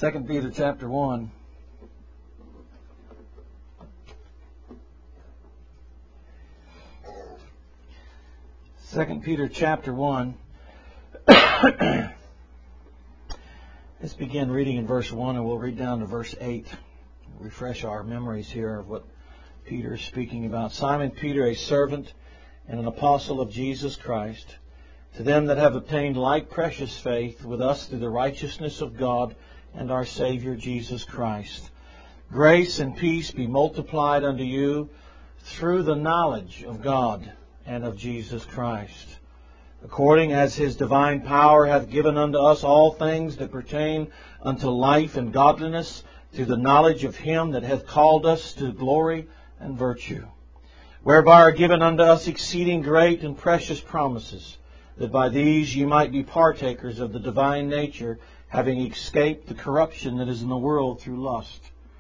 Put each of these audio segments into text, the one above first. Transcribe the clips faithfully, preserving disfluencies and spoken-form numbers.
Second Peter chapter one. Second Peter chapter one. Let's begin reading in verse one, and we'll read down to verse eight. Refresh our memories here of what Peter is speaking about. Simon Peter, a servant and an apostle of Jesus Christ, to them that have obtained like precious faith with us through the righteousness of God and our Savior Jesus Christ. Grace and peace be multiplied unto you through the knowledge of God and of Jesus Christ, according as His divine power hath given unto us all things that pertain unto life and godliness, through the knowledge of Him that hath called us to glory and virtue, whereby are given unto us exceeding great and precious promises, that by these ye might be partakers of the divine nature, having escaped the corruption that is in the world through lust.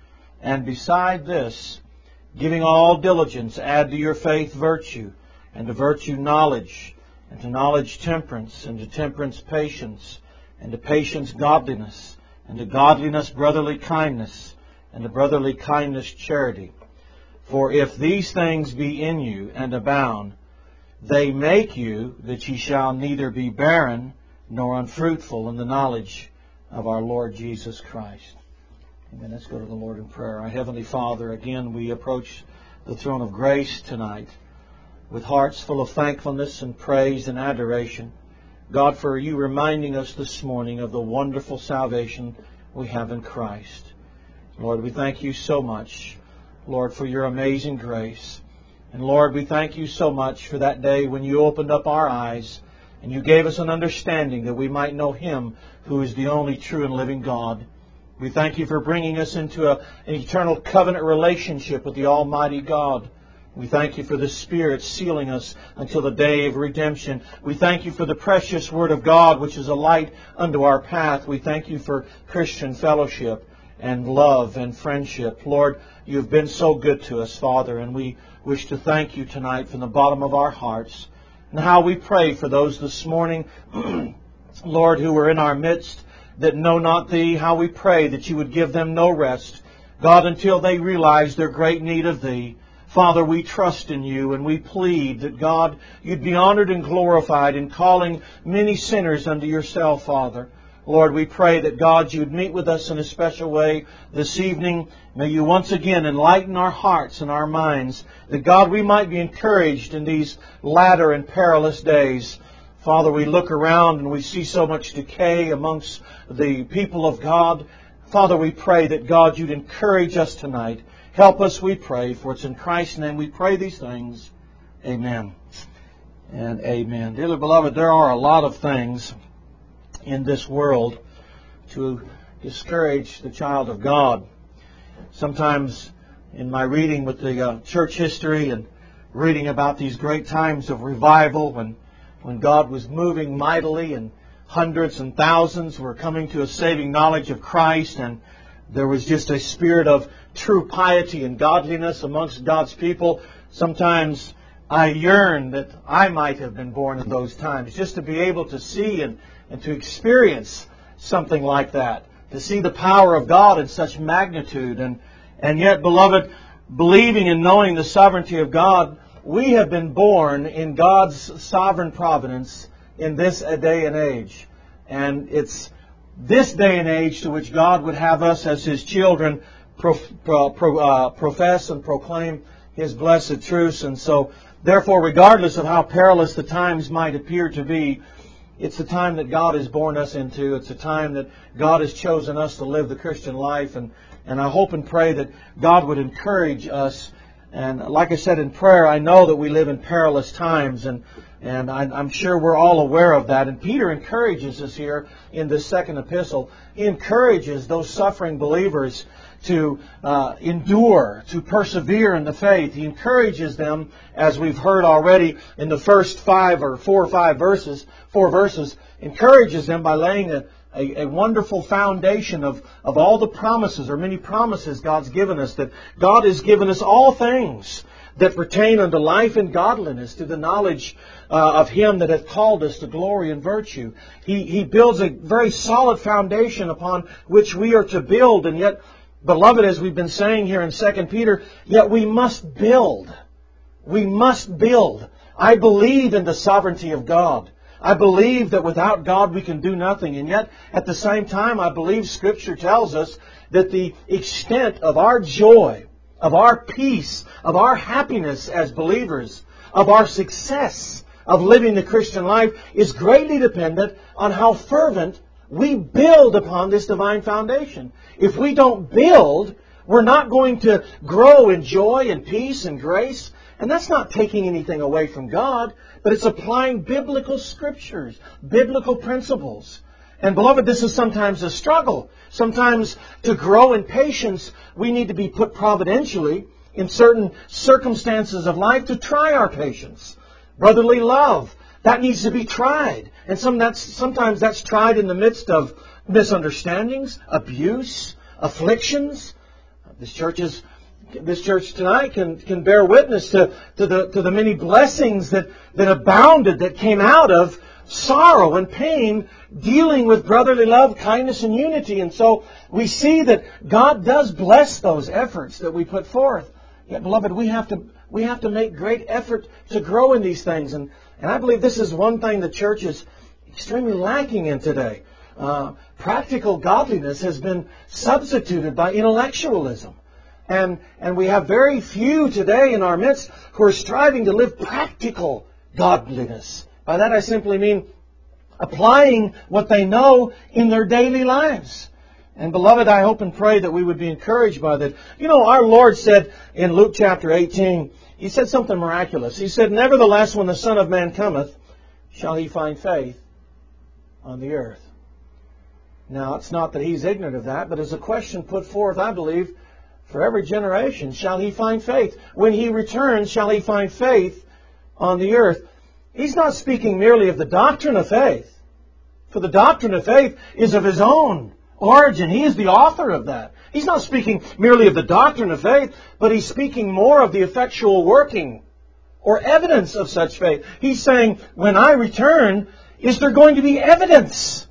And beside this, giving all diligence, add to your faith virtue, and to virtue knowledge, and to knowledge temperance, and to temperance patience, and to patience godliness, and to godliness brotherly kindness, and to brotherly kindness charity. For if these things be in you and abound, they make you that ye shall neither be barren nor unfruitful in the knowledge of our Lord Jesus Christ. Amen. Let's go to the Lord in prayer. Our Heavenly Father, again we approach the throne of grace tonight with hearts full of thankfulness and praise and adoration. God, for you reminding us this morning of the wonderful salvation we have in Christ. Lord, we thank you so much, Lord, for your amazing grace. And Lord, we thank you so much for that day when you opened up our eyes and you gave us an understanding that we might know Him who is the only true and living God. We thank you for bringing us into a, an eternal covenant relationship with the Almighty God. We thank you for the Spirit sealing us until the day of redemption. We thank you for the precious Word of God, which is a light unto our path. We thank you for Christian fellowship and love and friendship. Lord, you've been so good to us, Father, and we wish to thank you tonight from the bottom of our hearts. And how we pray for those this morning, Lord, who are in our midst that know not Thee, how we pray that you would give them no rest, God, until they realize their great need of Thee. Father, we trust in you and we plead that, God, you'd be honored and glorified in calling many sinners unto yourself, Father. Lord, we pray that, God, you'd meet with us in a special way this evening. May you once again enlighten our hearts and our minds, that, God, we might be encouraged in these latter and perilous days. Father, we look around and we see so much decay amongst the people of God. Father, we pray that, God, you'd encourage us tonight. Help us, we pray, for it's in Christ's name we pray these things. Amen and amen. Dearly beloved, there are a lot of things in this world to discourage the child of God. Sometimes in my reading with the uh, church history and reading about these great times of revival when, when God was moving mightily and hundreds and thousands were coming to a saving knowledge of Christ, and there was just a spirit of true piety and godliness amongst God's people. Sometimes I yearn that I might have been born in those times, just to be able to see and, and to experience something like that, to see the power of God in such magnitude. And, and yet, beloved, believing and knowing the sovereignty of God, we have been born in God's sovereign providence in this day and age. And it's this day and age to which God would have us as His children pro, pro, pro, uh, profess and proclaim His blessed truths. And so, therefore, regardless of how perilous the times might appear to be, it's the time that God has born us into. It's the time that God has chosen us to live the Christian life. And, and I hope and pray that God would encourage us. And like I said in prayer, I know that we live in perilous times, and and I'm sure we're all aware of that. And Peter encourages us here in this second epistle. He encourages those suffering believers to uh, endure, to persevere in the faith. He encourages them, as we've heard already in the first five or four or five verses, four verses, encourages them by laying a, a, a wonderful foundation of, of all the promises, or many promises God's given us, that God has given us all things that pertain unto life and godliness, to the knowledge uh, of Him that hath called us to glory and virtue. He, he builds a very solid foundation upon which we are to build. And yet, beloved, as we've been saying here in Second Peter, yet we must build. We must build. I believe in the sovereignty of God. I believe that without God we can do nothing. And yet, at the same time, I believe Scripture tells us that the extent of our joy, of our peace, of our happiness as believers, of our success of living the Christian life is greatly dependent on how fervent we build upon this divine foundation. If we don't build, we're not going to grow in joy and peace and grace. And that's not taking anything away from God, but it's applying biblical scriptures, biblical principles. And beloved, this is sometimes a struggle. Sometimes to grow in patience, we need to be put providentially in certain circumstances of life to try our patience. Brotherly love, that needs to be tried. And some, that's, sometimes that's tried in the midst of misunderstandings, abuse, afflictions. This church is This church tonight can, can bear witness to, to, the, to the many blessings that, that abounded, that came out of sorrow and pain, dealing with brotherly love, kindness, and unity. And so we see that God does bless those efforts that we put forth. Yet, beloved, we have to we have to make great effort to grow in these things. And, and I believe this is one thing the church is extremely lacking in today. Uh, practical godliness has been substituted by intellectualism. And, and we have very few today in our midst who are striving to live practical godliness. By that I simply mean applying what they know in their daily lives. And beloved, I hope and pray that we would be encouraged by that. You know, our Lord said in Luke chapter eighteen, He said something miraculous. He said, "Nevertheless, when the Son of Man cometh, shall He find faith on the earth?" Now, it's not that He's ignorant of that, but as a question put forth, I believe, for every generation, shall He find faith? When He returns, shall He find faith on the earth? He's not speaking merely of the doctrine of faith. For the doctrine of faith is of His own origin. He is the author of that. He's not speaking merely of the doctrine of faith, but He's speaking more of the effectual working or evidence of such faith. He's saying, when I return, is there going to be evidence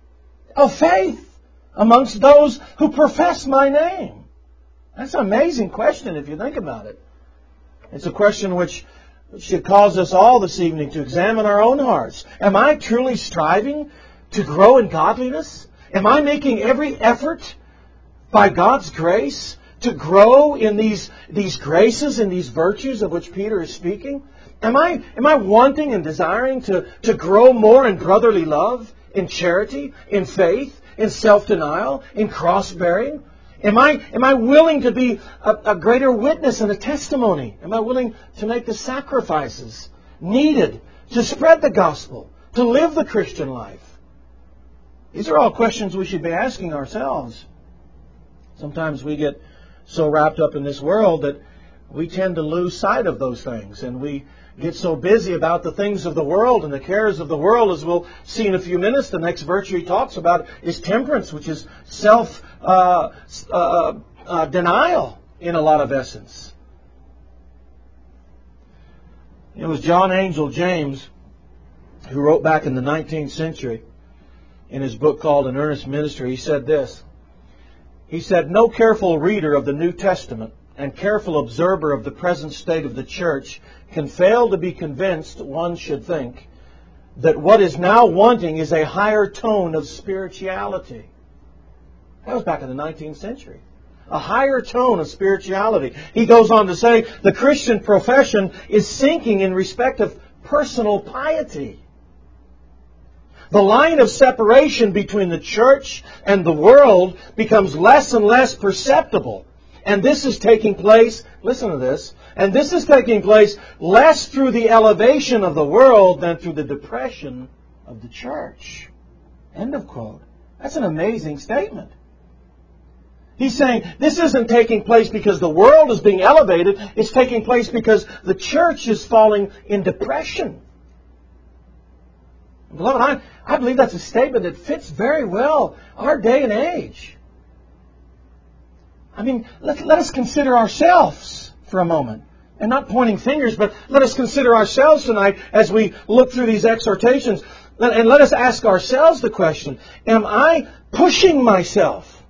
of faith amongst those who profess my name? That's an amazing question if you think about it. It's a question which should cause us all this evening to examine our own hearts. Am I truly striving to grow in godliness? Am I making every effort by God's grace to grow in these, these graces and these virtues of which Peter is speaking? Am I, am I wanting and desiring to, to grow more in brotherly love, in charity, in faith, in self-denial, in cross-bearing? Am I, am I willing to be a, a greater witness and a testimony? Am I willing to make the sacrifices needed to spread the gospel, to live the Christian life? These are all questions we should be asking ourselves. Sometimes we get so wrapped up in this world that we tend to lose sight of those things. And we get so busy about the things of the world and the cares of the world, as we'll see in a few minutes. The next virtue he talks about is temperance, which is self uh, uh, uh, denial in a lot of essence. It was John Angel James who wrote back in the nineteenth century in his book called An Earnest Ministry. He said this. He said, "No careful reader of the New Testament and careful observer of the present state of the church can fail to be convinced, one should think, that what is now wanting is a higher tone of spirituality." That was back in the nineteenth century. A higher tone of spirituality. He goes on to say, the Christian profession is sinking in respect of personal piety. The line of separation between the church and the world becomes less and less perceptible. And this is taking place, listen to this, and this is taking place less through the elevation of the world than through the depression of the church. End of quote. That's an amazing statement. He's saying this isn't taking place because the world is being elevated. It's taking place because the church is falling in depression. Beloved, I, I believe that's a statement that fits very well our day and age. I mean, let, let us consider ourselves for a moment. And not pointing fingers, but let us consider ourselves tonight as we look through these exhortations. And let us ask ourselves the question, am I pushing myself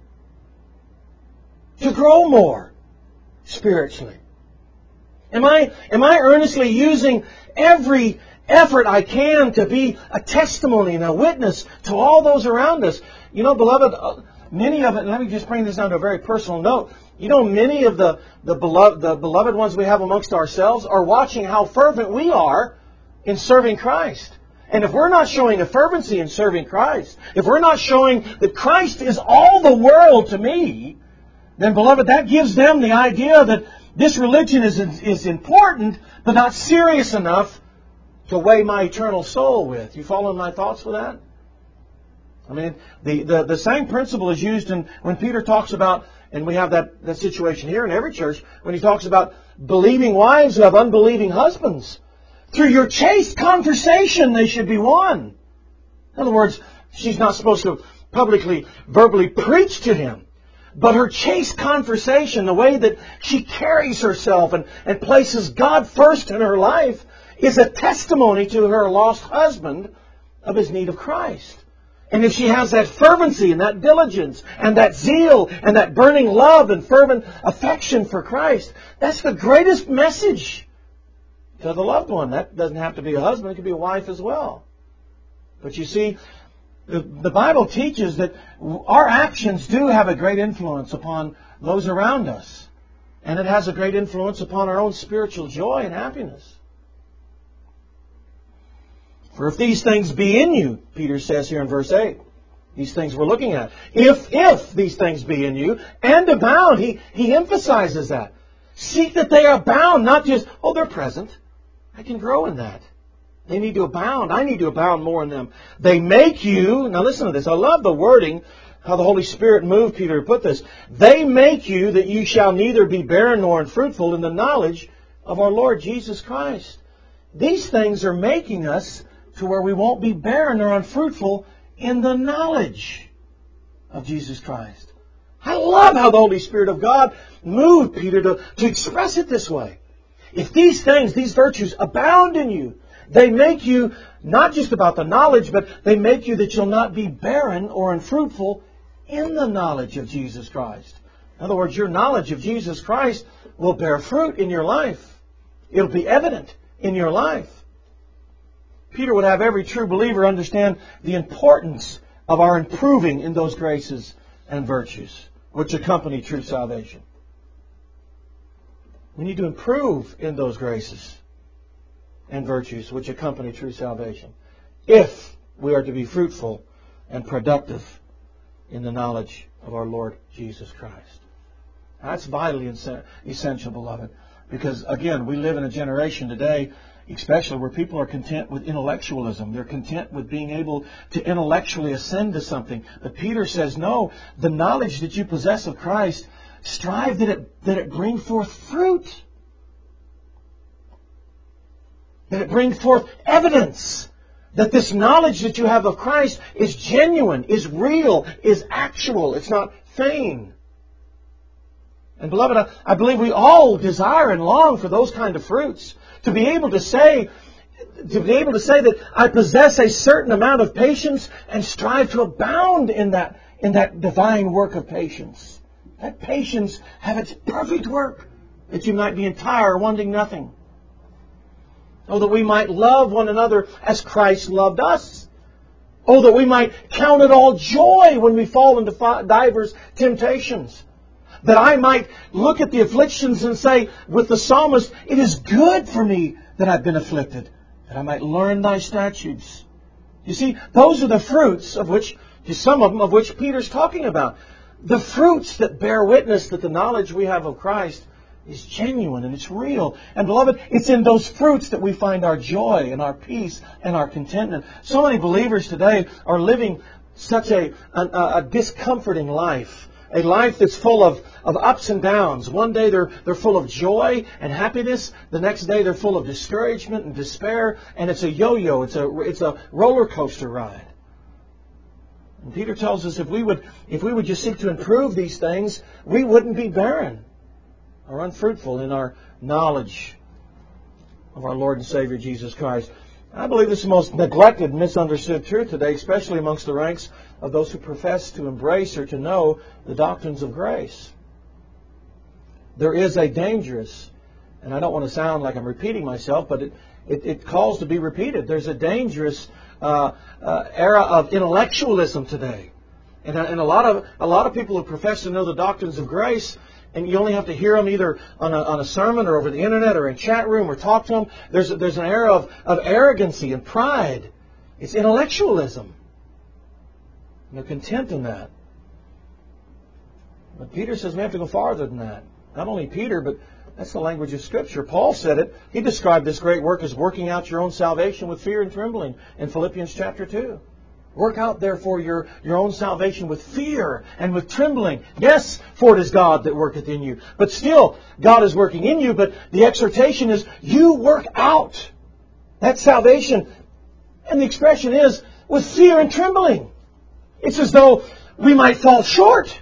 to grow more spiritually? Am I, am I earnestly using every effort I can to be a testimony and a witness to all those around us? You know, beloved, many of it, and let me just bring this down to a very personal note. You know, many of the, the, beloved, the beloved ones we have amongst ourselves are watching how fervent we are in serving Christ. And if we're not showing a fervency in serving Christ, if we're not showing that Christ is all the world to me, then, beloved, that gives them the idea that this religion is, is important, but not serious enough to weigh my eternal soul with. You follow my thoughts with that? I mean, the, the, the same principle is used in when Peter talks about, and we have that, that situation here in every church, when he talks about believing wives who have unbelieving husbands. Through your chaste conversation, they should be won. In other words, she's not supposed to publicly, verbally preach to him. But her chaste conversation, the way that she carries herself and, and places God first in her life, is a testimony to her lost husband of his need of Christ. And if she has that fervency and that diligence and that zeal and that burning love and fervent affection for Christ, that's the greatest message to the loved one. That doesn't have to be a husband. It could be a wife as well. But you see, the, the Bible teaches that our actions do have a great influence upon those around us. And it has a great influence upon our own spiritual joy and happiness. For if these things be in you, Peter says here in verse eight, these things we're looking at. If, if these things be in you and abound, he, he emphasizes that. Seek that they abound, not just, oh, they're present. I can grow in that. They need to abound. I need to abound more in them. They make you, now listen to this. I love the wording, how the Holy Spirit moved Peter to put this. They make you that you shall neither be barren nor unfruitful in the knowledge of our Lord Jesus Christ. These things are making us to where we won't be barren or unfruitful in the knowledge of Jesus Christ. I love how the Holy Spirit of God moved Peter to, to express it this way. If these things, these virtues abound in you, they make you not just about the knowledge, but they make you that you'll not be barren or unfruitful in the knowledge of Jesus Christ. In other words, your knowledge of Jesus Christ will bear fruit in your life. It'll be evident in your life. Peter would have every true believer understand the importance of our improving in those graces and virtues which accompany true salvation. We need to improve in those graces and virtues which accompany true salvation if we are to be fruitful and productive in the knowledge of our Lord Jesus Christ. That's vitally essential, beloved, because, again, we live in a generation today, especially where people are content with intellectualism. They're content with being able to intellectually ascend to something. But Peter says, no, the knowledge that you possess of Christ, strive that it, that it bring forth fruit. That it bring forth evidence that this knowledge that you have of Christ is genuine, is real, is actual. It's not feigned. And beloved, I, I believe we all desire and long for those kind of fruits. To be able to say, to be able to say that I possess a certain amount of patience and strive to abound in that, in that divine work of patience. Let patience have its perfect work, that you might be entire, wanting nothing. Oh, that we might love one another as Christ loved us. Oh, that we might count it all joy when we fall into divers temptations. That I might look at the afflictions and say, with the psalmist, it is good for me that I've been afflicted, that I might learn thy statutes. You see, those are the fruits of which, some of them of which Peter's talking about. The fruits that bear witness that the knowledge we have of Christ is genuine and it's real. And beloved, it's in those fruits that we find our joy and our peace and our contentment. So many believers today are living such a, a, a discomforting life. A life that's full of, of ups and downs. One day they're, they're full of joy and happiness. The next day they're full of discouragement and despair. And it's a yo-yo. It's a, it's a roller coaster ride. And Peter tells us if we would, if we would just seek to improve these things, we wouldn't be barren or unfruitful in our knowledge of our Lord and Savior Jesus Christ. I believe this is the most neglected, misunderstood truth today, especially amongst the ranks of those who profess to embrace or to know the doctrines of grace. There is a dangerous, and I don't want to sound like I'm repeating myself, but it, it, it calls to be repeated. There's a dangerous uh, uh, era of intellectualism today. And, and a lot of a lot of people who profess to know the doctrines of grace, and you only have to hear them either on a, on a sermon or over the internet or in chat room or talk to them. There's, a, there's an era of, of arrogancy and pride. It's intellectualism. And they're content in that. But Peter says we have to go farther than that. Not only Peter, but that's the language of Scripture. Paul said it. He described this great work as working out your own salvation with fear and trembling in Philippians chapter two. Work out, therefore, your, your own salvation with fear and with trembling. Yes, for it is God that worketh in you. But still, God is working in you, but the exhortation is, you work out that salvation. And the expression is, with fear and trembling. It's as though we might fall short.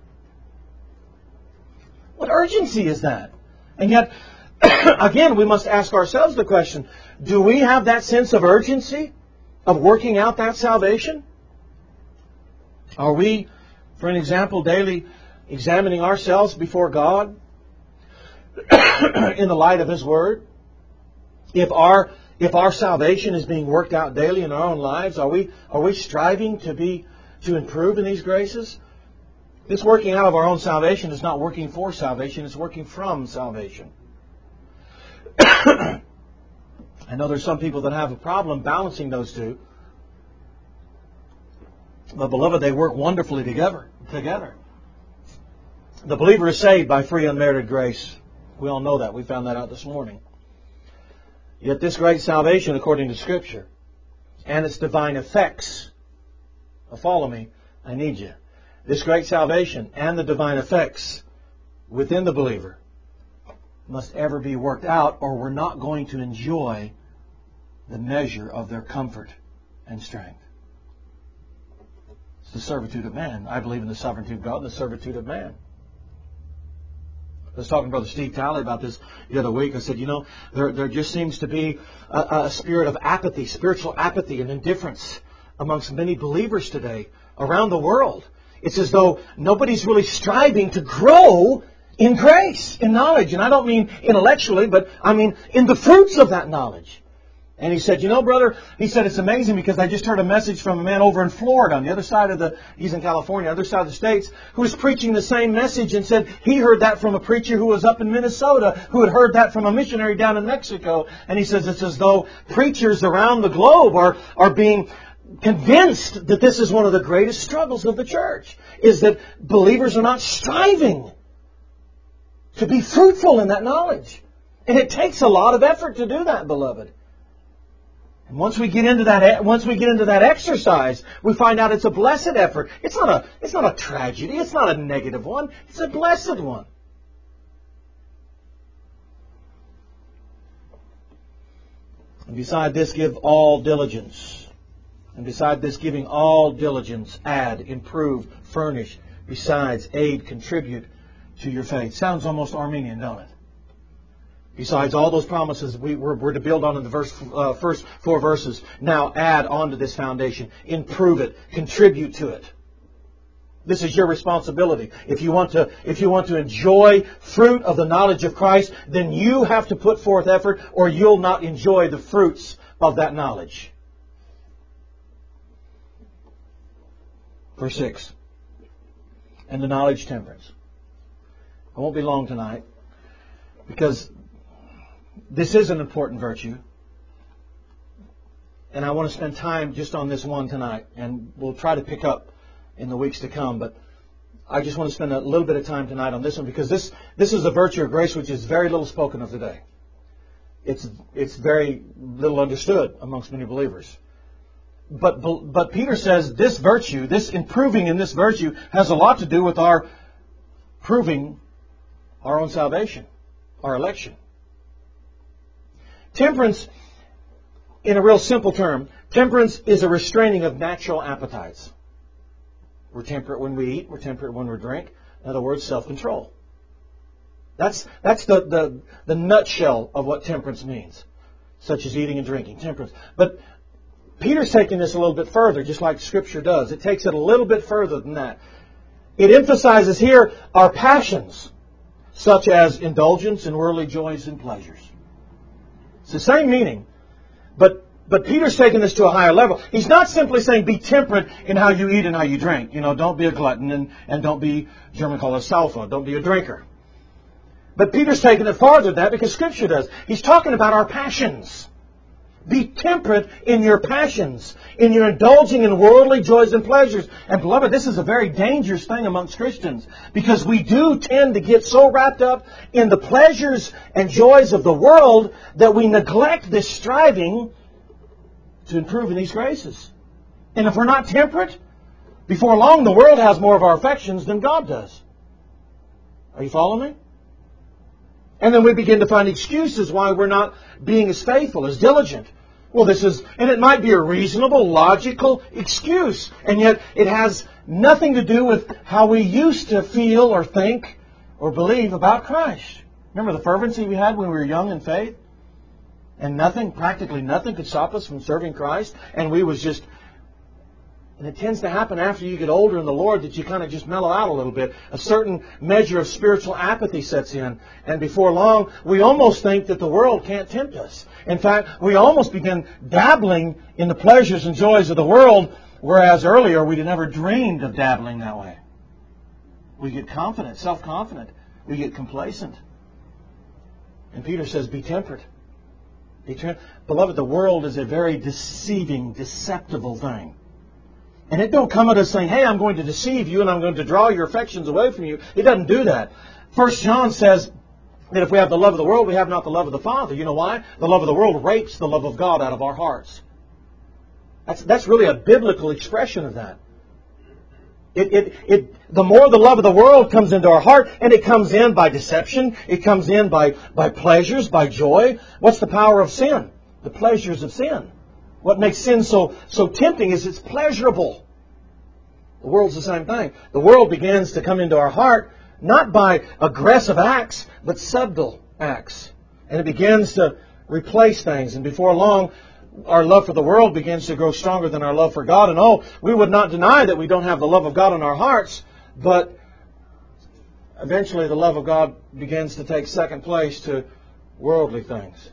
What urgency is that? And yet, again, we must ask ourselves the question, do we have that sense of urgency? Of working out that salvation? Are we, for an example, daily examining ourselves before God in the light of His Word? If our if our salvation is being worked out daily in our own lives, are we are we striving to be to improve in these graces? This working out of our own salvation is not working for salvation; it's working from salvation. I know there's some people that have a problem balancing those two. But beloved, they work wonderfully together. Together. The believer is saved by free unmerited grace. We all know that. We found that out this morning. Yet this great salvation, according to Scripture, and its divine effects. Now follow me. I need you. This great salvation and the divine effects within the believer must ever be worked out, or we're not going to enjoy the measure of their comfort and strength. It's the servitude of man. I believe in the sovereignty of God and the servitude of man. I was talking to Brother Steve Talley about this the other week. I said, you know, there, there just seems to be a, a spirit of apathy, spiritual apathy and indifference amongst many believers today around the world. It's as though nobody's really striving to grow in grace, in knowledge. And I don't mean intellectually, but I mean in the fruits of that knowledge. And he said, you know, brother, he said, it's amazing because I just heard a message from a man over in Florida on the other side of the, he's in California, other side of the States, who was preaching the same message and said he heard that from a preacher who was up in Minnesota, who had heard that from a missionary down in Mexico. And he says it's as though preachers around the globe are, are being convinced that this is one of the greatest struggles of the church, is that believers are not striving to be fruitful in that knowledge. And it takes a lot of effort to do that, beloved. And once we get into that, once we get into that exercise, we find out it's a blessed effort. It's not a, it's not a tragedy. It's not a negative one. It's a blessed one. And beside this, give all diligence. And beside this, giving all diligence, add, improve, furnish, besides, aid, contribute to your faith. Sounds almost Arminian, don't it? Besides all those promises we, we're, we're to build on in the verse, uh, first four verses, now add on to this foundation. Improve it. Contribute to it. This is your responsibility. If you want to, if you want to enjoy fruit of the knowledge of Christ, then you have to put forth effort, or you'll not enjoy the fruits of that knowledge. Verse six. And the knowledge temperance. I won't be long tonight, because this is an important virtue. And I want to spend time just on this one tonight. And we'll try to pick up in the weeks to come. But I just want to spend a little bit of time tonight on this one, because this, this is a virtue of grace which is very little spoken of today. It's, it's very little understood amongst many believers. But, but Peter says this virtue, this improving in this virtue, has a lot to do with our proving our own salvation, our election. Temperance, in a real simple term, temperance is a restraining of natural appetites. We're temperate when we eat. We're temperate when we drink. In other words, self-control. That's, that's the, the, the nutshell of what temperance means. such as eating and drinking, temperance. But Peter's taking this a little bit further, just like Scripture does. It takes it a little bit further than that. It emphasizes here our passions, such as indulgence in worldly joys and pleasures. It's the same meaning, but but Peter's taking this to a higher level. He's not simply saying be temperate in how you eat and how you drink. You know, don't be a glutton and, and don't be, German call it sulfa, don't be a drinker. But Peter's taking it farther than that because Scripture does. He's talking about our passions. Be temperate in your passions, in your indulging in worldly joys and pleasures. And beloved, this is a very dangerous thing amongst Christians because we do tend to get so wrapped up in the pleasures and joys of the world that we neglect this striving to improve in these graces. And if we're not temperate, before long the world has more of our affections than God does. Are you following me? And then we begin to find excuses why we're not being as faithful, as diligent. Well, this is, and it might be a reasonable, logical excuse. And yet it has nothing to do with how we used to feel or think or believe about Christ. Remember the fervency we had when we were young in faith? And nothing, practically nothing could stop us from serving Christ. And we was just... And it tends to happen after you get older in the Lord that you kind of just mellow out a little bit. A certain measure of spiritual apathy sets in. And before long, we almost think that the world can't tempt us. In fact, we almost begin dabbling in the pleasures and joys of the world, whereas earlier we'd never dreamed of dabbling that way. We get confident, self-confident. We get complacent. And Peter says, be temperate. Be temperate. Beloved, the world is a very deceiving, deceptive thing. And it don't come at us saying, hey, I'm going to deceive you and I'm going to draw your affections away from you. It doesn't do that. First John says that if we have the love of the world, we have not the love of the Father. You know why? The love of the world rapes the love of God out of our hearts. That's, that's really a biblical expression of that. It, it, it, the more the love of the world comes into our heart, and it comes in by deception, it comes in by, by pleasures, by joy. What's the power of sin? The pleasures of sin. What makes sin so, so tempting is it's pleasurable. The world's the same thing. The world begins to come into our heart not by aggressive acts, but subtle acts. And it begins to replace things. And before long, our love for the world begins to grow stronger than our love for God. And oh, we would not deny that we don't have the love of God in our hearts, but eventually the love of God begins to take second place to worldly things.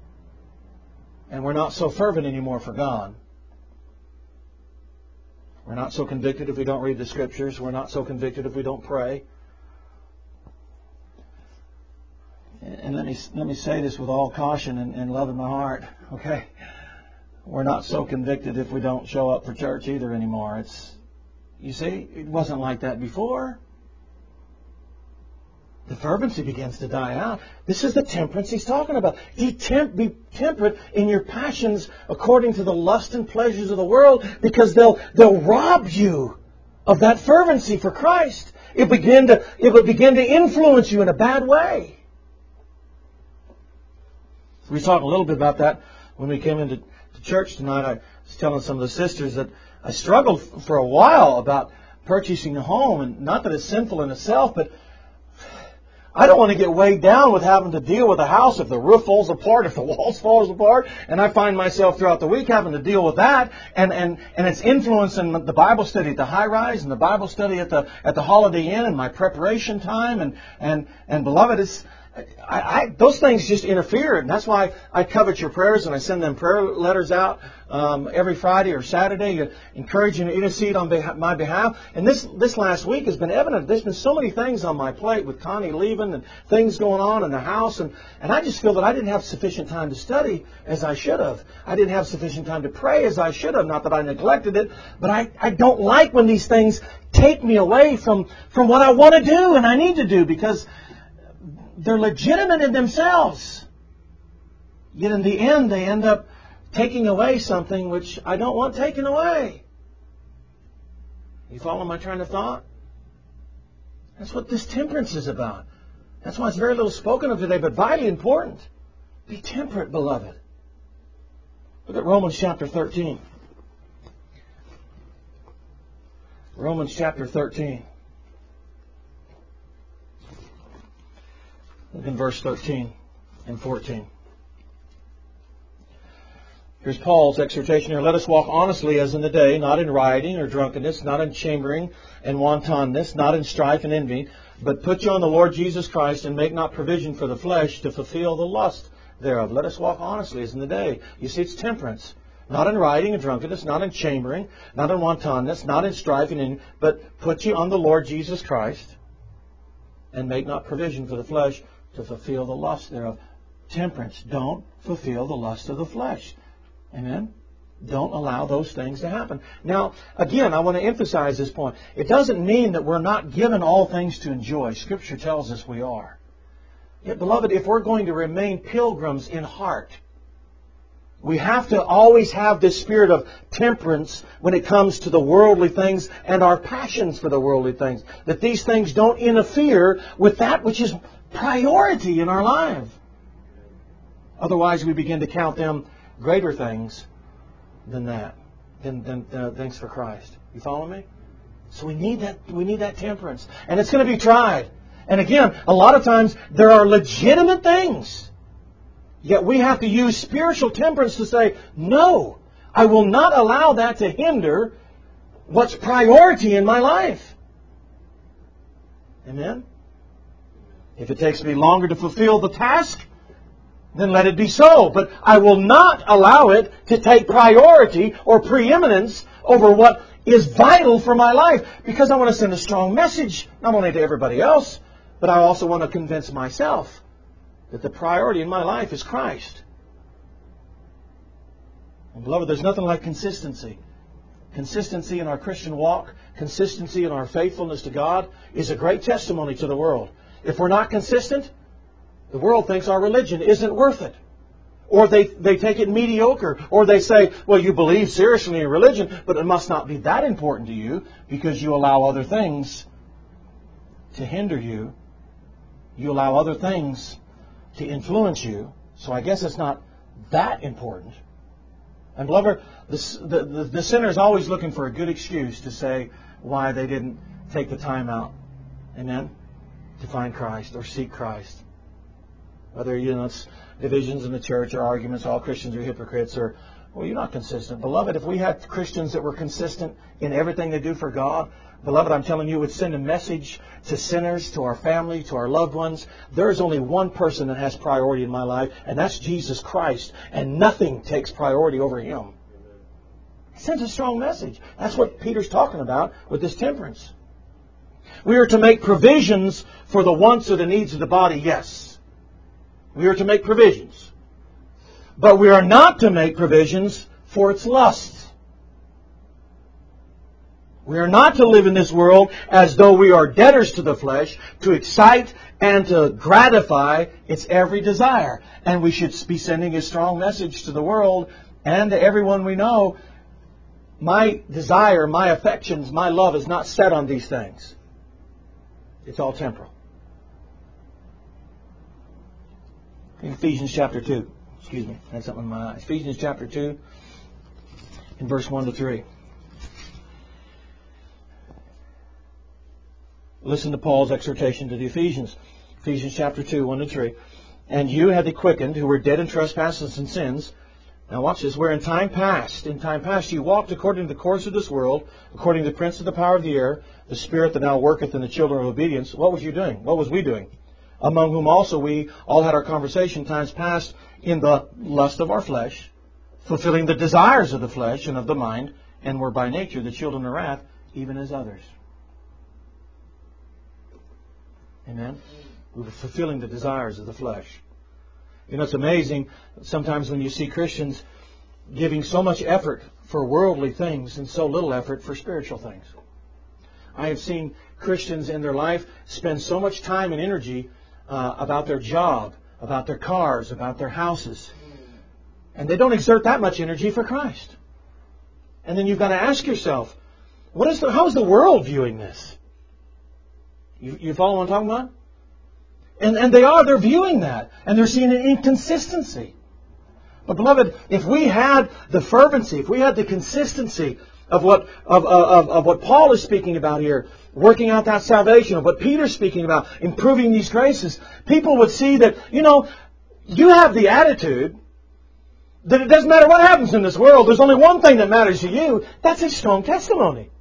And we're not so fervent anymore for God. We're not so convicted if we don't read the Scriptures. We're not so convicted if we don't pray. And let me let me say this with all caution and, and love in my heart. Okay, we're not so convicted if we don't show up for church either anymore. It's, you see, it wasn't like that before. The fervency begins to die out. This is the temperance he's talking about. Be, temp- be temperate in your passions according to the lust and pleasures of the world, because they'll they'll rob you of that fervency for Christ. It begin to it will begin to influence you in a bad way. We talked a little bit about that when we came into to church tonight. I was telling some of the sisters that I struggled for a while about purchasing a home, and not that it's sinful in itself, but I don't want to get weighed down with having to deal with a house if the roof falls apart, if the walls falls apart. And I find myself throughout the week having to deal with that. And, and, and it's influencing the Bible study at the high rise and the Bible study at the at the Holiday Inn and my preparation time. And, and, and beloved, it's, I, I, those things just interfere. And that's why I covet your prayers and I send them prayer letters out um, every Friday or Saturday, uh, encouraging to intercede on behalf, my behalf. And this this last week has been evident. There's been so many things on my plate with Connie leaving and things going on in the house. And, and I just feel that I didn't have sufficient time to study as I should have. I didn't have sufficient time to pray as I should have. Not that I neglected it, but I, I don't like when these things take me away from, from what I want to do and I need to do, because they're legitimate in themselves. Yet in the end, they end up taking away something which I don't want taken away. You follow my train of thought? That's what this temperance is about. That's why it's very little spoken of today, but vitally important. Be temperate, beloved. Look at Romans chapter thirteen. Romans chapter thirteen. Look in verse thirteen and fourteen. Here's Paul's exhortation here. Let us walk honestly as in the day, not in rioting or drunkenness, not in chambering and wantonness, not in strife and envy, but put you on the Lord Jesus Christ and make not provision for the flesh to fulfill the lust thereof. Let us walk honestly as in the day. You see, it's temperance. Not in rioting and drunkenness, not in chambering, not in wantonness, not in strife and envy, but put you on the Lord Jesus Christ and make not provision for the flesh to fulfill the lust thereof. Temperance. Don't fulfill the lust of the flesh. Amen? Don't allow those things to happen. Now, again, I want to emphasize this point. It doesn't mean that we're not given all things to enjoy. Scripture tells us we are. Yet, beloved, if we're going to remain pilgrims in heart, we have to always have this spirit of temperance when it comes to the worldly things and our passions for the worldly things. That these things don't interfere with that which is priority in our life. Otherwise, we begin to count them greater things than that, than, than uh, things for Christ. You follow me? So we need that. We need that temperance, and it's going to be tried. And again, a lot of times there are legitimate things, yet we have to use spiritual temperance to say, no, I will not allow that to hinder what's priority in my life. Amen? If it takes me longer to fulfill the task, then let it be so. But I will not allow it to take priority or preeminence over what is vital for my life. Because I want to send a strong message, not only to everybody else, but I also want to convince myself that the priority in my life is Christ. And beloved, there's nothing like consistency. Consistency in our Christian walk, consistency in our faithfulness to God is a great testimony to the world. If we're not consistent, the world thinks our religion isn't worth it. Or they, they take it mediocre. Or they say, well, you believe seriously in religion, but it must not be that important to you because you allow other things to hinder you. You allow other things to influence you. So I guess it's not that important. And beloved, the, the, the, the sinner is always looking for a good excuse to say why they didn't take the time out. Amen? To find Christ or seek Christ. Whether, you know, it's divisions in the church or arguments, all Christians are hypocrites, or, well, you're not consistent. Beloved, if we had Christians that were consistent in everything they do for God, beloved, I'm telling you, it would send a message to sinners, to our family, to our loved ones. There is only one person that has priority in my life, and that's Jesus Christ. And nothing takes priority over Him. It sends a strong message. That's what Peter's talking about with this temperance. We are to make provisions for the wants or the needs of the body, yes. We are to make provisions. But we are not to make provisions for its lusts. We are not to live in this world as though we are debtors to the flesh, to excite and to gratify its every desire. And we should be sending a strong message to the world and to everyone we know. My desire, my affections, my love is not set on these things. It's all temporal. In Ephesians chapter two. Excuse me, I had something in my eye. Ephesians chapter two, in verse one to three. Listen to Paul's exhortation to the Ephesians. Ephesians chapter two, one to three. And you have he quickened, who were dead in trespasses and sins. Now watch this. Where in time past, in time past you walked according to the course of this world, according to the prince of the power of the air, the spirit that now worketh in the children of obedience. What was you doing? What was we doing? Among whom also we all had our conversation times past in the lust of our flesh, fulfilling the desires of the flesh and of the mind, and were by nature the children of wrath, even as others. Amen? We were fulfilling the desires of the flesh. You know, it's amazing sometimes when you see Christians giving so much effort for worldly things and so little effort for spiritual things. I have seen Christians in their life spend so much time and energy uh, about their job, about their cars, about their houses. And they don't exert that much energy for Christ. And then you've got to ask yourself, what is the, how is the world viewing this? You, you follow what I'm talking about? And, and they are, they're viewing that. And they're seeing an inconsistency. But beloved, if we had the fervency, if we had the consistency of what of, of, of what Paul is speaking about here, working out that salvation, of what Peter's speaking about, improving these graces, people would see that, you know, you have the attitude that it doesn't matter what happens in this world, there's only one thing that matters to you. That's a strong testimony.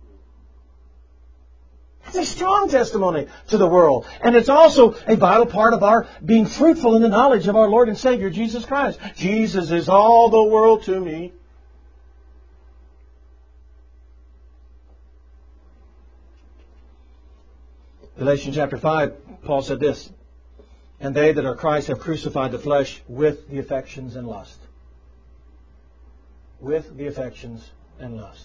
It's a strong testimony to the world. And it's also a vital part of our being fruitful in the knowledge of our Lord and Savior, Jesus Christ. Jesus is all the world to me. Galatians chapter five, Paul said this, and they that are Christ have crucified the flesh with the affections and lust. With the affections and lust.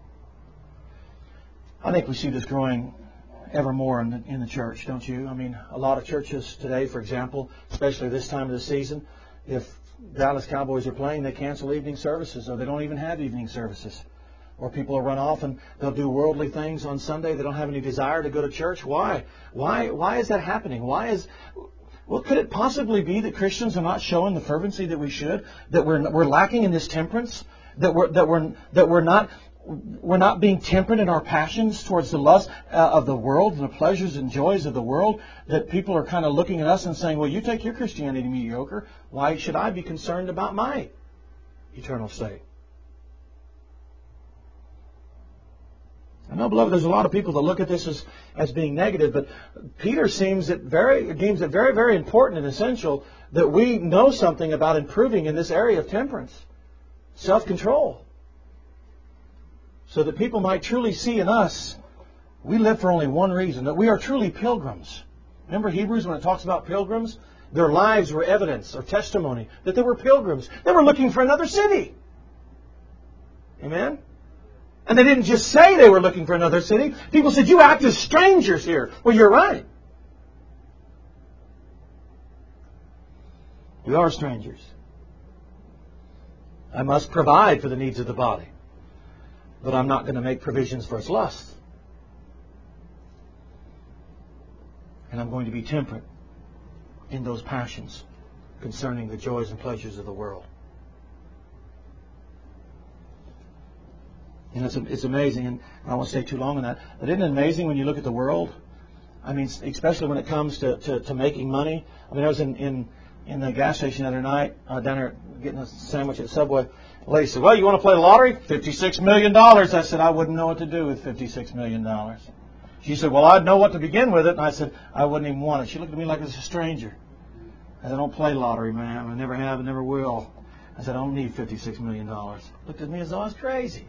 I think we see this growing ever more in the, in the church, don't you? I mean, a lot of churches today, for example, especially this time of the season, if Dallas Cowboys are playing, they cancel evening services, or they don't even have evening services. Or people will run off and they'll do worldly things on Sunday. They don't have any desire to go to church. Why? Why? Why is that happening? Why is? Well, could it possibly be that Christians are not showing the fervency that we should? That we're we're lacking in this temperance? That we're that we're that we're not. We're not being temperate in our passions towards the lust uh, of the world and the pleasures and joys of the world, that people are kind of looking at us and saying, well, you take your Christianity mediocre. Why should I be concerned about my eternal state? I know, beloved, there's a lot of people that look at this as, as being negative, but Peter seems it very, deems it very, very important and essential that we know something about improving in this area of temperance, self-control. So that people might truly see in us, we live for only one reason, that we are truly pilgrims. Remember Hebrews when it talks about pilgrims? Their lives were evidence or testimony that they were pilgrims. They were looking for another city. Amen? And they didn't just say they were looking for another city. People said, you act as strangers here. Well, you're right. We are strangers. I must provide for the needs of the body. But I'm not going to make provisions for its lust. And I'm going to be temperate in those passions concerning the joys and pleasures of the world. And it's, it's amazing, and I won't stay too long on that, but isn't it amazing when you look at the world? I mean, especially when it comes to, to, to making money. I mean, I was in, in, in the gas station the other night, uh, down there getting a sandwich at Subway. The lady said, well, you want to play the lottery? fifty-six million dollars. I said, I wouldn't know what to do with fifty-six million dollars. She said, well, I'd know what to begin with it. And I said, I wouldn't even want it. She looked at me like I was a stranger. I said, I don't play lottery, ma'am. I never have and never will. I said, I don't need fifty-six million dollars. Looked at me as though I was crazy.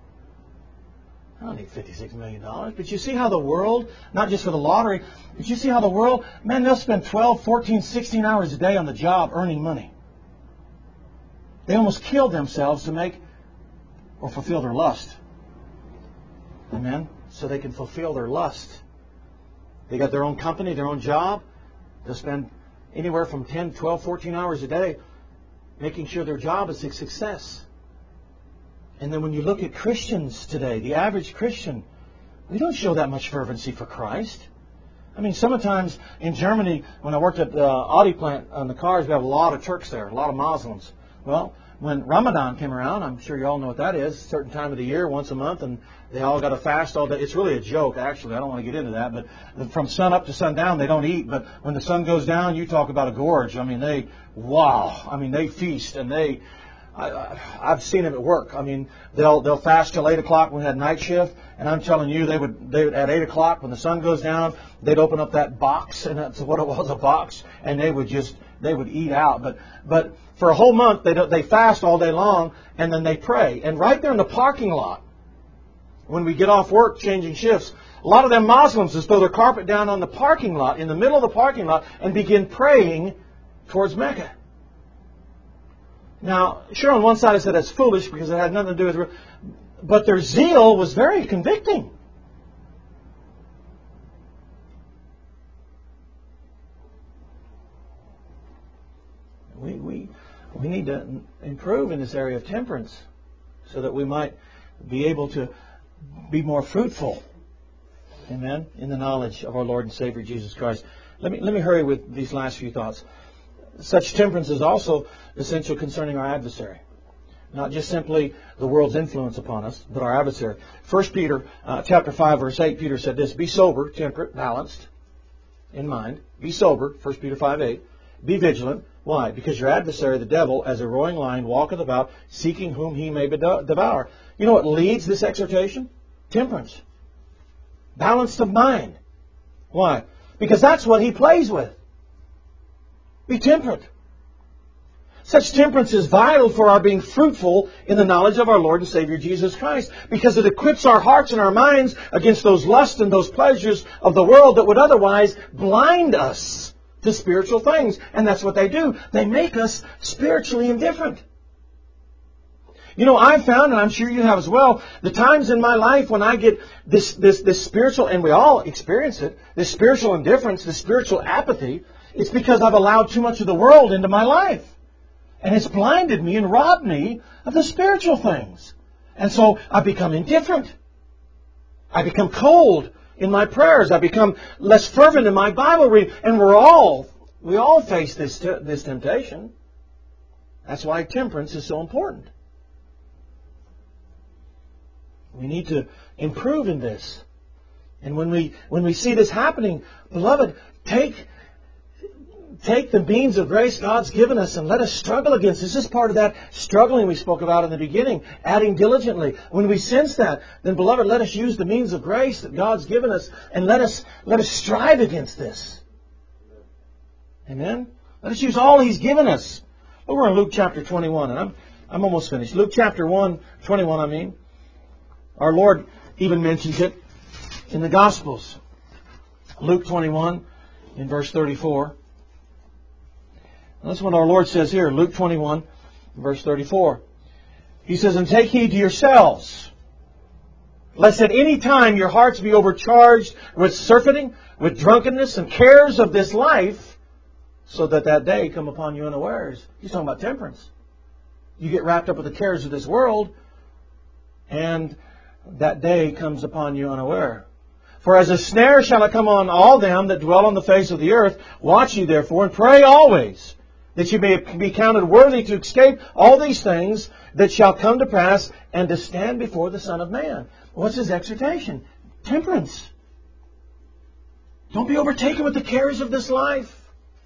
I don't need fifty-six million dollars. But you see how the world, not just for the lottery, but you see how the world, man, they'll spend twelve, fourteen, sixteen hours a day on the job earning money. They almost kill themselves to make or fulfill their lust. Amen? So they can fulfill their lust. They got their own company, their own job. They'll spend anywhere from ten, twelve, fourteen hours a day making sure their job is a success. And then when you look at Christians today, the average Christian, we don't show that much fervency for Christ. I mean, sometimes in Germany, when I worked at the Audi plant on the cars, we have a lot of Turks there, a lot of Muslims. Well, when Ramadan came around, I'm sure you all know what that is, a certain time of the year, once a month, and they all got to fast all day. It's really a joke, actually. I don't want to get into that, but from sun up to sundown, they don't eat. But when the sun goes down, you talk about a gorge. I mean, they, wow. I mean, they feast, and they, I, I've seen them at work. I mean, they'll they'll fast till eight o'clock when we had night shift, and I'm telling you, they would they would, at eight o'clock when the sun goes down, they'd open up that box, and that's what it was, a box, and they would just they would eat out. But but for a whole month, they don't, they fast all day long, and then they pray. And right there in the parking lot, when we get off work changing shifts, a lot of them Muslims just throw their carpet down on the parking lot, in the middle of the parking lot, and begin praying towards Mecca. Now, sure, on one side I said that's foolish because it had nothing to do with... But their zeal was very convicting. We, we, we need to improve in this area of temperance so that we might be able to be more fruitful, amen, in the knowledge of our Lord and Savior Jesus Christ. Let me, let me hurry with these last few thoughts. Such temperance is also essential concerning our adversary. Not just simply the world's influence upon us, but our adversary. First Peter uh, chapter five, verse eight, Peter said this, be sober, temperate, balanced in mind. Be sober, First Peter five, eight. Be vigilant, Why? Because your adversary, the devil, as a roaring lion, walketh about, seeking whom he may devour. You know what leads this exhortation? Temperance. Balance of mind. Why? Because that's what he plays with. Be temperate. Such temperance is vital for our being fruitful in the knowledge of our Lord and Savior Jesus Christ, because it equips our hearts and our minds against those lusts and those pleasures of the world that would otherwise blind us to spiritual things. And that's what they do. They make us spiritually indifferent. You know, I've found, and I'm sure you have as well, the times in my life when I get this, this, this spiritual, and we all experience it, this spiritual indifference, this spiritual apathy, it's because I've allowed too much of the world into my life. And it's blinded me and robbed me of the spiritual things. And so I become indifferent. I become cold in my prayers. I become less fervent in my Bible reading. And we're all, we all face this, this temptation. That's why temperance is so important. We need to improve in this. And when we, when we see this happening, beloved, take... Take the means of grace God's given us and let us struggle against. This is part of that struggling we spoke about in the beginning, adding diligently. When we sense that, then beloved, let us use the means of grace that God's given us and let us let us strive against this. Amen? Let us use all He's given us. Over in Luke chapter twenty-one, and I'm I'm almost finished. Luke chapter one, twenty-one, I mean. Our Lord even mentions it in the Gospels. Luke twenty-one, in verse thirty-four. That's what our Lord says here, Luke twenty-one, verse thirty-four. He says, "And take heed to yourselves, lest at any time your hearts be overcharged with surfeiting, with drunkenness and cares of this life, so that that day come upon you unawares." He's talking about temperance. You get wrapped up with the cares of this world, and that day comes upon you unaware. "For as a snare shall it come on all them that dwell on the face of the earth. Watch ye therefore, and pray always, that you may be counted worthy to escape all these things that shall come to pass, and to stand before the Son of Man." What's his exhortation? Temperance. Don't be overtaken with the cares of this life.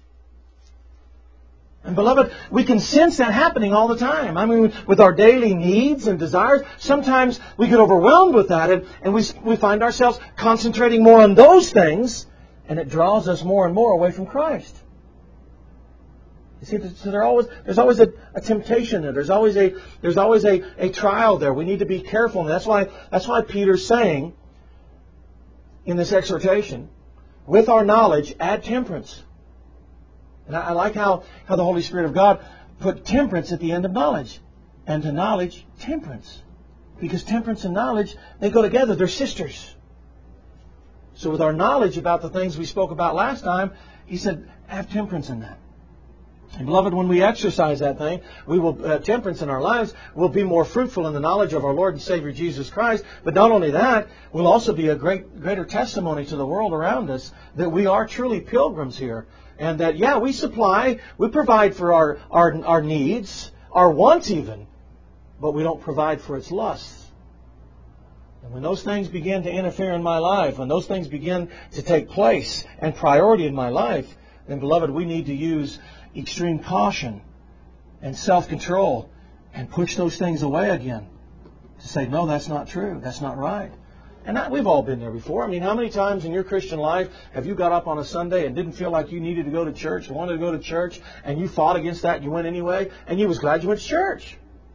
And beloved, we can sense that happening all the time. I mean, with our daily needs and desires, sometimes we get overwhelmed with that, and, and we, we find ourselves concentrating more on those things, and it draws us more and more away from Christ. You see, so there always, there's always a, a temptation there. There's always a there's always a, a trial there. We need to be careful. And that's why that's why Peter's saying in this exhortation, with our knowledge, add temperance. And I, I like how, how the Holy Spirit of God put temperance at the end of knowledge. And to knowledge, temperance. Because temperance and knowledge, they go together. They're sisters. So with our knowledge about the things we spoke about last time, he said, have temperance in that. And beloved, when we exercise that thing, we will uh, temperance in our lives, we'll be more fruitful in the knowledge of our Lord and Savior Jesus Christ. But not only that, we'll also be a great greater testimony to the world around us that we are truly pilgrims here. And that, yeah, we supply, we provide for our, our, our needs, our wants even, but we don't provide for its lusts. And when those things begin to interfere in my life, when those things begin to take place and priority in my life, then, beloved, we need to use extreme caution and self-control and push those things away again. To say, no, that's not true. That's not right. And that, we've all been there before. I mean, how many times in your Christian life have you got up on a Sunday and didn't feel like you needed to go to church, wanted to go to church, and you fought against that and you went anyway, and you was glad you went to church?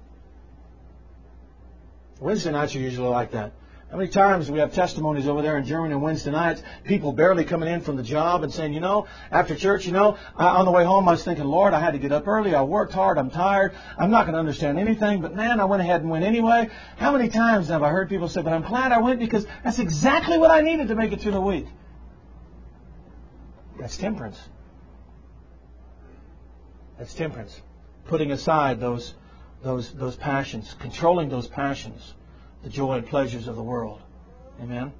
Wednesday nights are usually like that. How many times we have testimonies over there in Germany on Wednesday nights, people barely coming in from the job and saying, you know, after church, you know, I, on the way home I was thinking, Lord, I had to get up early, I worked hard, I'm tired, I'm not going to understand anything, but man, I went ahead and went anyway. How many times have I heard people say, but I'm glad I went because that's exactly what I needed to make it through the week? That's temperance. That's temperance. Putting aside those, those, those passions, controlling those passions. The joy and pleasures of the world. Amen?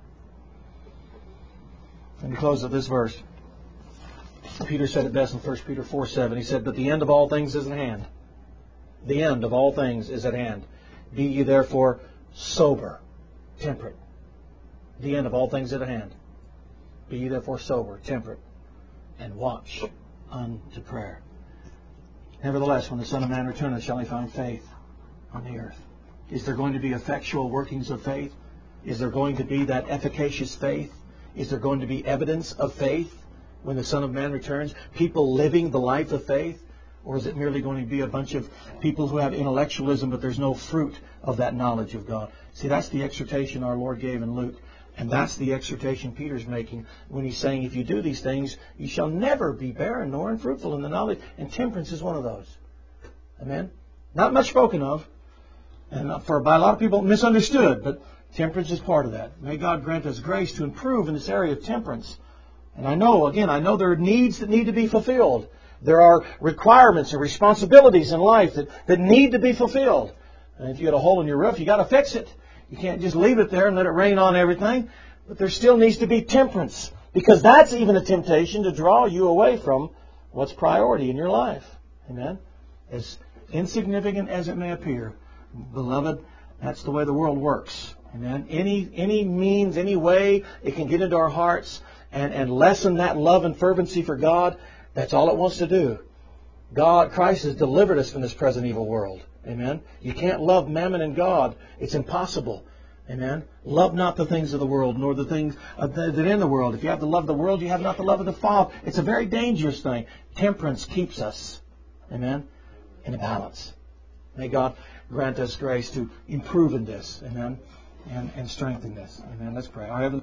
Let me close with this verse. Peter said it best in First Peter four seven. He said, but the end of all things is at hand. The end of all things is at hand. Be ye therefore sober, temperate. The end of all things is at hand. Be ye therefore sober, temperate, and watch unto prayer. Nevertheless, when the Son of Man returneth, shall he find faith on the earth? Is there going to be effectual workings of faith? Is there going to be that efficacious faith? Is there going to be evidence of faith when the Son of Man returns? People living the life of faith? Or is it merely going to be a bunch of people who have intellectualism, but there's no fruit of that knowledge of God? See, that's the exhortation our Lord gave in Luke. And that's the exhortation Peter's making when he's saying, if you do these things, you shall never be barren nor unfruitful in the knowledge. And temperance is one of those. Amen? Not much spoken of, and for by a lot of people misunderstood, but temperance is part of that. May God grant us grace to improve in this area of temperance. And I know, again, I know there are needs that need to be fulfilled. There are requirements and responsibilities in life that, that need to be fulfilled. And if you got a hole in your roof, you got to fix it. You can't just leave it there and let it rain on everything. But there still needs to be temperance, because that's even a temptation to draw you away from what's priority in your life. Amen? As insignificant as it may appear, beloved, that's the way the world works. Amen? Any any means, any way it can get into our hearts and, and lessen that love and fervency for God, that's all it wants to do. God, Christ has delivered us from this present evil world. Amen? You can't love mammon and God. It's impossible. Amen? Love not the things of the world, nor the things that are in the world. If you have the love of the world, you have not the love of the Father. It's a very dangerous thing. Temperance keeps us, amen, in a balance. May God grant us grace to improve in this, amen, and, and strengthen this. Amen. Let's pray. Our Heavenly